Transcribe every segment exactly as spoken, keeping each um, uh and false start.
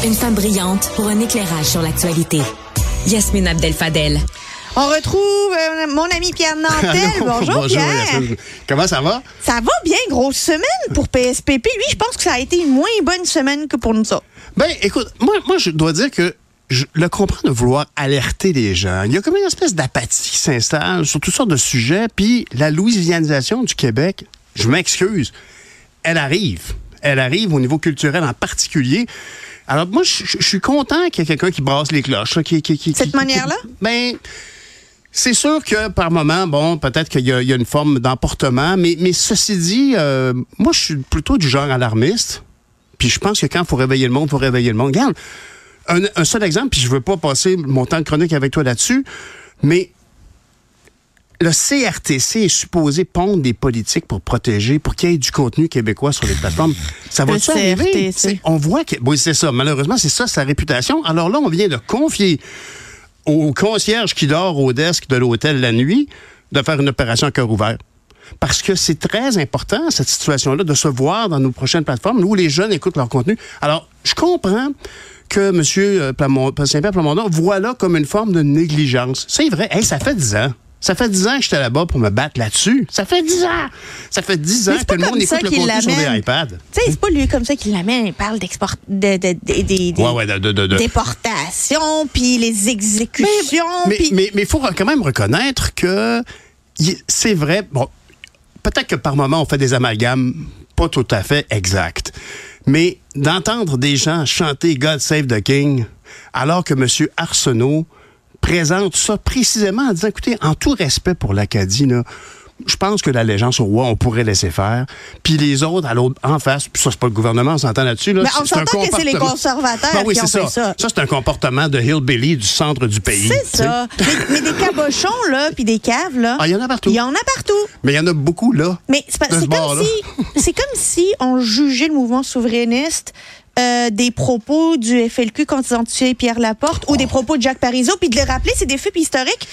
Une femme brillante pour un éclairage sur l'actualité. Yasmine Abdel-Fadel. On retrouve euh, mon ami Pierre Nantel. Bonjour, Bonjour Pierre. Yasmine. Comment ça va? Ça va bien, grosse semaine pour P S P P. Lui, je pense que ça a été une moins bonne semaine que pour nous autres. Ben, écoute, moi, moi je dois dire que je le comprends de vouloir alerter les gens. Il y a comme une espèce d'apathie qui s'installe sur toutes sortes de sujets. Puis la louisianisation du Québec, je m'excuse, elle arrive. Elle arrive au niveau culturel en particulier. Alors, moi, je, je suis content qu'il y ait quelqu'un qui brasse les cloches. Là, qui, qui, qui, Cette qui, manière-là? Qui, ben, c'est sûr que par moment, bon, peut-être qu'il y a, il y a une forme d'emportement, mais, mais ceci dit, euh, moi, je suis plutôt du genre alarmiste. Puis je pense que quand il faut réveiller le monde, il faut réveiller le monde. Regarde, un, un seul exemple, puis je veux pas passer mon temps de chronique avec toi là-dessus, mais le C R T C est supposé pondre des politiques pour protéger, pour qu'il y ait du contenu québécois sur les plateformes. Ça va-tu arriver? On voit que... Oui, c'est ça. Malheureusement, c'est ça sa réputation. Alors là, on vient de confier au concierge qui dort au desk de l'hôtel la nuit de faire une opération à cœur ouvert. Parce que c'est très important, cette situation-là, de se voir dans nos prochaines plateformes où les jeunes écoutent leur contenu. Alors, je comprends que M. Plamondon, Saint-Pierre Plamondon voit là comme une forme de négligence. C'est vrai. Hey, ça fait dix ans. Ça fait dix ans que j'étais là-bas pour me battre là-dessus. Ça fait dix ans! Ça fait dix ans que le monde écoute le contenu sur des iPads. Tu sais, c'est pas lui comme ça qui l'amène. Il parle d'export... de, de, de, de, de, ouais, ouais, de, de, de, de. déportation, puis les exécutions. Mais il pis... mais, mais faut quand même reconnaître que c'est vrai... Bon, peut-être que par moment, on fait des amalgames pas tout à fait exacts. Mais d'entendre des gens chanter « God Save the King » alors que M. Arsenault présente ça précisément en disant, écoutez, en tout respect pour l'Acadie, là, je pense que l'allégeance au roi, on pourrait laisser faire. Puis les autres, à l'autre, en face, puis ça, c'est pas le gouvernement, on s'entend là-dessus. Là, mais on s'entend que c'est les conservateurs ben oui, qui ont ça. fait ça. Ça, c'est un comportement de hillbilly du centre du pays. C'est ça. mais, mais des cabochons, là, puis des caves, là. Ah, il y en a partout. Il y en a partout. Mais il y en a beaucoup, là. Mais c'est, pas, c'est, comme, si, c'est comme si on jugeait le mouvement souverainiste Euh, des propos du F L Q quand ils ont tué Pierre Laporte oh. ou des propos de Jacques Parizeau, puis de les rappeler, c'est des faits historiques.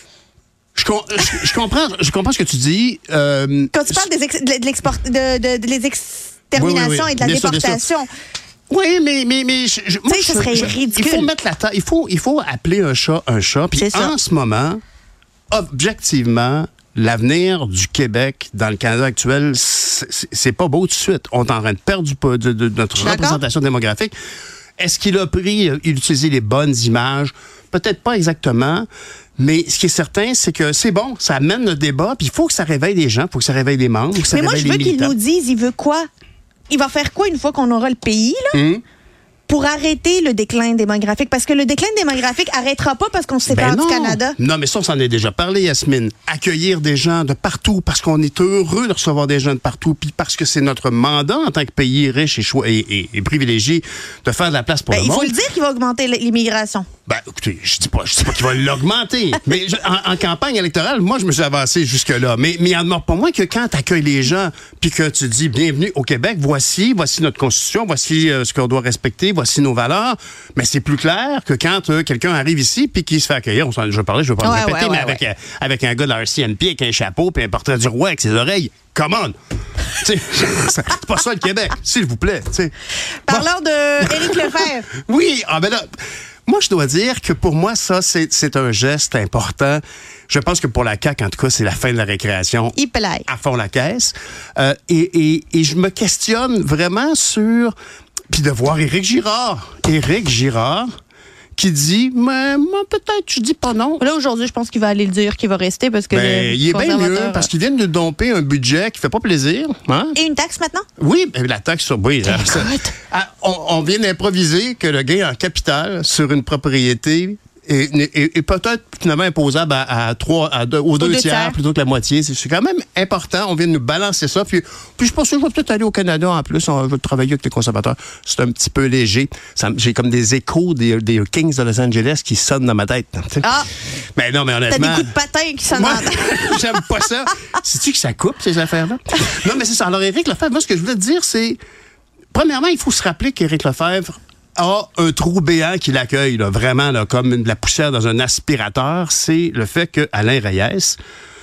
Je, com- je, je, comprends, je comprends ce que tu dis. Euh, quand tu parles des ex- de, l'export- de, de, de les exterminations oui, oui, oui. et de la bien déportation. Sûr, oui, mais, mais, mais je, je, moi, ça serait je, ridicule. Il faut mettre la ta- il faut, il faut appeler un chat un chat. Puis en ce moment, objectivement, l'avenir du Québec dans le Canada actuel, c'est, c'est pas beau tout de suite. On est en train de perdre du, de, de, de notre D'accord. représentation démographique. Est-ce qu'il a pris, il a utilisé les bonnes images? Peut-être pas exactement. Mais ce qui est certain, c'est que c'est bon, ça amène le débat, puis il faut que ça réveille les gens, il faut que ça réveille les membres, que ça Mais réveille moi, je veux les militants. qu'il nous dise, il veut quoi? Il va faire quoi une fois qu'on aura le pays, là? Mmh. Pour arrêter le déclin démographique. Parce que le déclin démographique n'arrêtera pas parce qu'on se sépare ben du Canada. Non, mais ça, on s'en est déjà parlé, Yasmine. Accueillir des gens de partout parce qu'on est heureux de recevoir des gens de partout, puis parce que c'est notre mandat en tant que pays riche et, cho- et, et, et privilégié de faire de la place pour ben, le il monde. Il faut le dire qu'il va augmenter l'immigration. Ben, écoutez, je dis pas, je dis pas qu'il va l'augmenter. mais je, en, en campagne électorale, moi, je me suis avancé jusque-là. Mais, mais il en demeure pas moins que quand tu accueilles les gens, puis que tu dis bienvenue au Québec, voici, voici notre constitution, voici euh, ce qu'on doit respecter, voici nos valeurs. Mais c'est plus clair que quand euh, quelqu'un arrive ici puis qu'il se fait accueillir, on s'en a déjà parlé, je ne veux pas ouais, me répéter, ouais, mais ouais, avec, ouais. Euh, avec un gars de la R C M P avec un chapeau puis un portrait du roi avec ses oreilles. Come on! c'est pas ça le Québec, s'il vous plaît. T'sais. Parlons bon. de Éric Lefebvre. Oui, ah ben là, moi je dois dire que pour moi, ça, c'est, c'est un geste important. Je pense que pour la C A Q, en tout cas, c'est la fin de la récréation. Il plaît. À fond la caisse. Euh, et, et, et je me questionne vraiment sur... Puis de voir Éric Girard. Éric Girard qui dit, mais moi, peut-être, je dis pas non. Là, aujourd'hui, je pense qu'il va aller le dire qu'il va rester parce que... Ben, il est bien mieux parce qu'ils viennent de domper un budget qui fait pas plaisir. Hein? Et une taxe maintenant? Oui, ben, la taxe sur... Oui, là, ça, ah, on, on vient d'improviser que le gain en capital sur une propriété est, est, est peut-être finalement imposable à, à trois, à deux, aux deux, deux tiers, tiers plutôt que la moitié. C'est, c'est quand même important. On vient de nous balancer ça. Puis, puis je pense que je vais peut-être aller au Canada en plus. On va travailler avec les conservateurs. C'est un petit peu léger. Ça, j'ai comme des échos des, des Kings de Los Angeles qui sonnent dans ma tête. T'sais. Ah! Mais non, mais honnêtement... T'as des coups de patin qui sonnent moi, dans ta tête. J'aime pas ça. Sais-tu que ça coupe, ces affaires-là? Non, mais c'est ça. Alors, Éric Lefebvre, moi, ce que je voulais te dire, c'est... Premièrement, il faut se rappeler qu'Éric Lefebvre a un trou béant qui l'accueille, là, vraiment là, comme de la poussière dans un aspirateur. C'est le fait que Alain Reyes,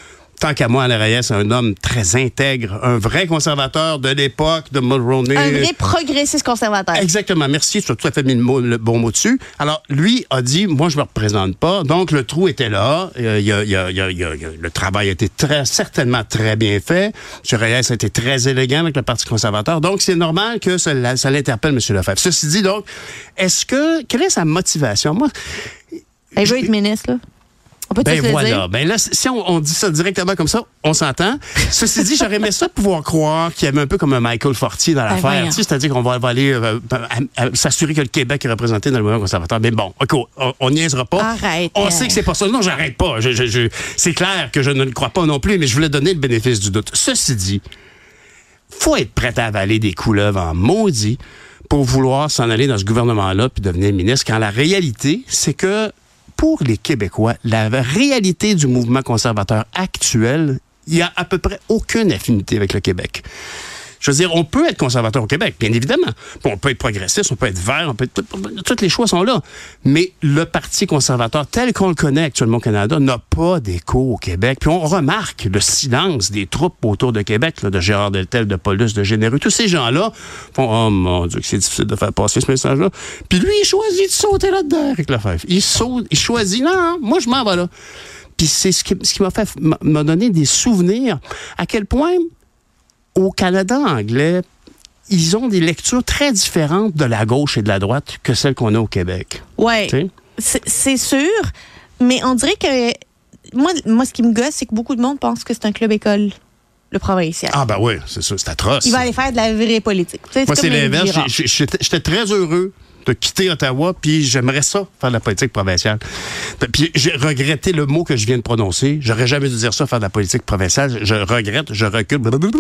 tant qu'à moi, Alain Reyes, un homme très intègre, un vrai conservateur de l'époque de Mulroney. Un vrai progressiste conservateur. Exactement. Merci, tu as tout à fait mis le, mot, le bon mot dessus. Alors, lui a dit, moi, je me représente pas. Donc, le trou était là. Euh, y a, y a, y a, y a, y a, le travail a été très, certainement très bien fait. M. Reyes a été très élégant avec le Parti conservateur. Donc, c'est normal que ça, ça l'interpelle, M. Lefebvre. Ceci dit, donc, est-ce que, quelle est sa motivation? Moi, il veut être ministre, là. On peut ben le voilà. dire? Ben là, si on, on dit ça directement comme ça, on s'entend. Ceci dit, j'aurais aimé ça pouvoir croire qu'il y avait un peu comme un Michael Fortier dans l'affaire. Ben tu sais, c'est-à-dire qu'on va, va aller euh, à, à, s'assurer que le Québec est représenté dans le mouvement conservateur. Mais bon, OK, on, on niaisera pas. Arrête. On sait que c'est pas ça. Non, j'arrête pas. Je, je, je, c'est clair que je ne le crois pas non plus, mais je voulais donner le bénéfice du doute. Ceci dit, faut être prêt à avaler des couleuvres en maudit pour vouloir s'en aller dans ce gouvernement-là puis devenir ministre, quand la réalité, c'est que pour les Québécois, la réalité du mouvement conservateur actuel, il n'y a à peu près aucune affinité avec le Québec. Je veux dire, on peut être conservateur au Québec, bien évidemment. On peut être progressiste, on peut être vert, on peut être... tous les choix sont là. Mais le Parti conservateur, tel qu'on le connaît actuellement au Canada, n'a pas d'écho au Québec. Puis on remarque le silence des troupes autour de Québec, là, de Gérard Deltel, de Paulus, de Généreux. Tous ces gens-là font « Oh mon Dieu, que c'est difficile de faire passer ce message-là. » Puis lui, il choisit de sauter là-dedans avec Lefebvre. Il saute, il choisit « Non, non, moi je m'en vais là. » Puis c'est ce qui, ce qui m'a fait m'a donné des souvenirs à quel point au Canada anglais, ils ont des lectures très différentes de la gauche et de la droite que celles qu'on a au Québec. Oui, c'est, c'est sûr, mais on dirait que moi, moi, ce qui me gosse, c'est que beaucoup de monde pense que c'est un club-école, le provincial. Ah ben oui, c'est ça, c'est atroce. Il va aller faire de la vraie politique. C'est moi, c'est l'inverse. J'étais, j'étais très heureux de quitter Ottawa, puis j'aimerais ça, faire de la politique provinciale. Puis j'ai regretté le mot que je viens de prononcer. J'aurais jamais dû dire ça, faire de la politique provinciale. Je regrette, je recule.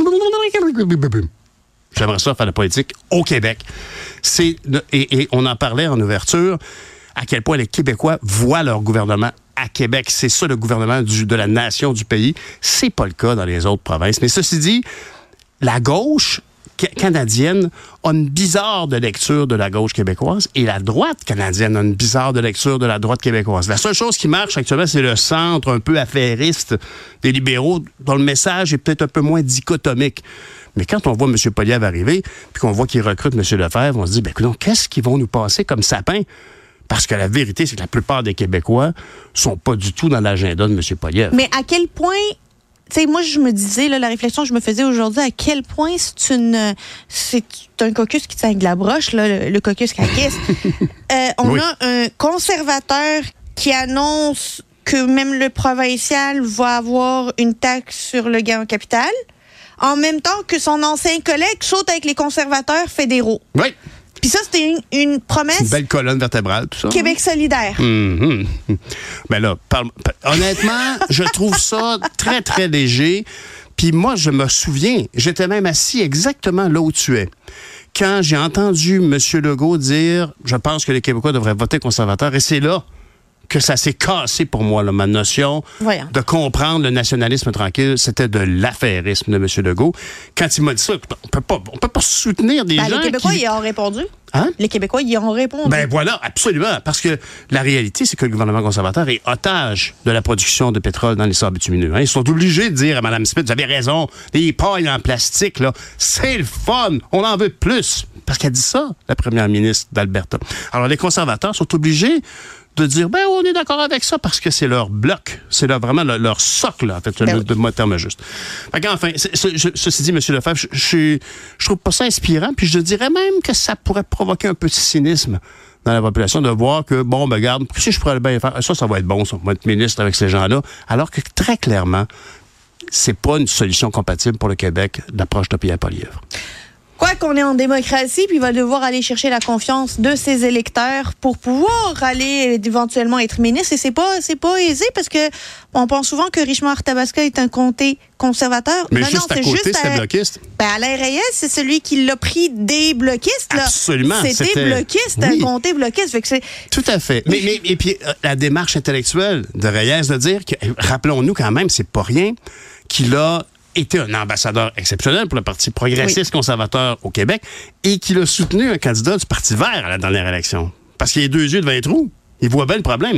J'aimerais ça, faire de la politique au Québec. C'est, et, et on en parlait en ouverture, à quel point les Québécois voient leur gouvernement à Québec. C'est ça, le gouvernement du, de la nation, du pays. C'est pas le cas dans les autres provinces. Mais ceci dit, la gauche canadienne a une bizarre de lecture de la gauche québécoise et la droite canadienne a une bizarre de lecture de la droite québécoise. La seule chose qui marche actuellement, c'est le centre un peu affairiste des libéraux, dont le message est peut-être un peu moins dichotomique. Mais quand on voit M. Poilievre arriver, puis qu'on voit qu'il recrute M. Lefebvre, on se dit, ben écoute, qu'est-ce qu'ils vont nous passer comme sapin? Parce que la vérité, c'est que la plupart des Québécois sont pas du tout dans l'agenda de M. Poilievre. Mais à quel point... Tu sais, moi, je me disais, là, la réflexion que je me faisais aujourd'hui, à quel point c'est une, c'est un caucus qui tient avec la broche, là, le, le caucus caquiste. euh, on oui. a un conservateur qui annonce que même le provincial va avoir une taxe sur le gain en capital, en même temps que son ancien collègue saute avec les conservateurs fédéraux. Oui. Puis ça, c'était une, une promesse. Une belle colonne vertébrale, tout ça. Québec solidaire. Mm-hmm. Ben là, parle, honnêtement, je trouve ça très, très léger. Puis moi, je me souviens, j'étais même assis exactement là où tu es. Quand j'ai entendu M. Legault dire « Je pense que les Québécois devraient voter conservateur », et c'est là que ça s'est cassé pour moi, là, ma notion Voyons. de comprendre le nationalisme tranquille, c'était de l'affairisme de M. Legault. Quand il m'a dit ça, on peut pas, on peut pas soutenir des ben, gens Les Québécois, qui... y ont répondu. Hein? Les Québécois, y ont répondu. Ben voilà, absolument. Parce que la réalité, c'est que le gouvernement conservateur est otage de la production de pétrole dans les sables bitumineux. Hein? Ils sont obligés de dire à Mme Smith, vous avez raison, les pailles en plastique, là, c'est le fun, on en veut plus. Parce qu'elle dit ça, la première ministre d'Alberta. Alors, les conservateurs sont obligés de dire, ben, on est d'accord avec ça parce que c'est leur bloc. C'est leur, vraiment leur, leur socle, en fait, ben le, oui. de, de terme juste. Fait qu'enfin, c'est, c'est, je, ceci dit, M. Lefebvre, je, je, je trouve pas ça inspirant, puis je dirais même que ça pourrait provoquer un peu de cynisme dans la population de voir que, bon, ben, regarde, si je pourrais bien faire, ça, ça va être bon, ça, va être ministre avec ces gens-là, alors que très clairement, c'est pas une solution compatible pour le Québec, l'approche de Pierre Poilievre. Quoi qu'on est en démocratie, puis il va devoir aller chercher la confiance de ses électeurs pour pouvoir aller éventuellement être ministre. Et c'est pas, c'est pas aisé parce que on pense souvent que Richemont-Arthabasca est un comté conservateur. Mais non, juste non, à c'est côté, juste c'est à... bloquiste. Ben, Alain Reyes, c'est celui qui l'a pris des bloquistes. Là. Absolument. C'était, c'était... bloquiste, oui. un comté bloquiste. Fait que c'est... Tout à fait. Mais, mais et puis euh, la démarche intellectuelle de Reyes de dire que, rappelons-nous quand même, c'est pas rien qu'il a était un ambassadeur exceptionnel pour le Parti progressiste oui. conservateur au Québec et qu'il a soutenu un candidat du Parti vert à la dernière élection. Parce qu'il a les deux yeux devant les trous. Il voit bien le problème.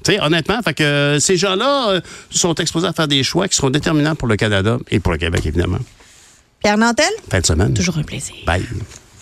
Tu sais, honnêtement, fait que euh, ces gens-là euh, sont exposés à faire des choix qui seront déterminants pour le Canada et pour le Québec, évidemment. Pierre Nantel? Fin de semaine. Toujours un plaisir. Bye.